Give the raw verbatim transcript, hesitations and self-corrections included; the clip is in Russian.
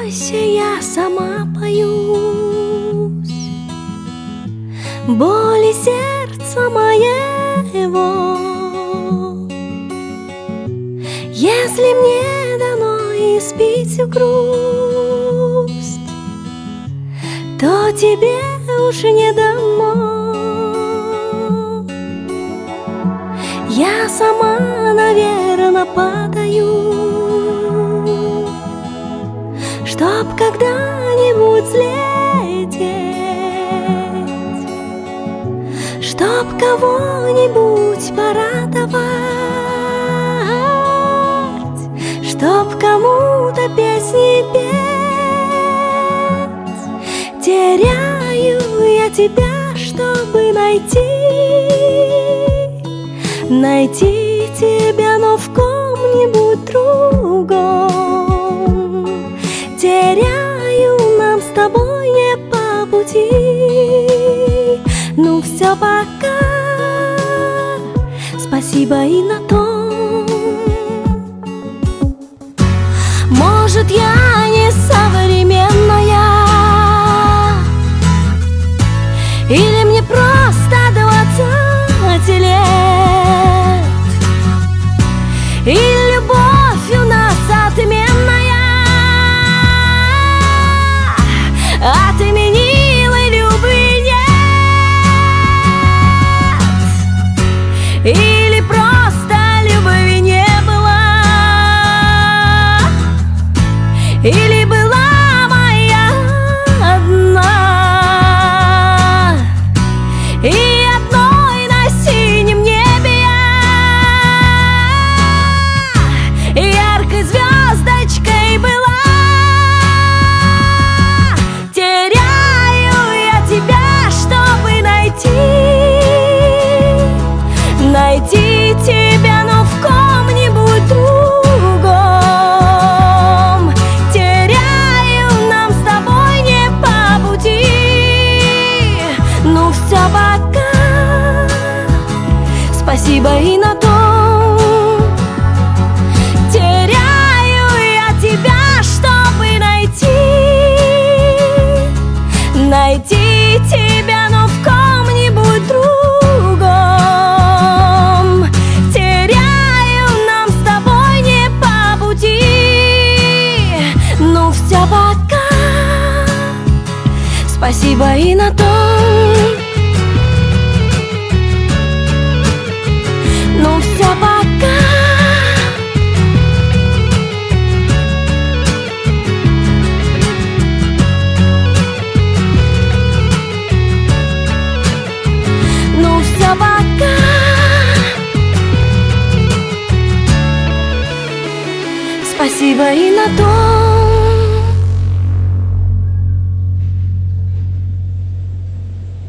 бойся, я сама боюсь боли сердца моего. Если мне дано испить всю грусть, то тебе уж не дано. Я сама, наверно, подаю, чтоб когда-нибудь взлететь, чтоб кого-нибудь порадовать, чтоб кому-то песни петь. Теряю я тебя, чтобы найти, найти тебя, но в ком-нибудь другом. Теряю, нам с тобой не по пути. Ну все, пока, спасибо и на том. Может, я не современная, или мне просто двадцать лет, и любовь у нас отменная, отменила любви нет, или просто любви не было, или была моя одна, и одной на синем небе я яркой звездочкой была. Теряю я тебя, чтобы найти, найти тебя, но в ком-нибудь другом. Теряю, нам с тобой не по пути. Ну все, пока, спасибо и на том. Теряю я тебя, чтобы найти, найти тебя, но в ком-нибудь другом. Теряю, нам с тобой не по пути. Ну все, пока, спасибо и на том. Ну все, пока, ну все, пока, спасибо и на том.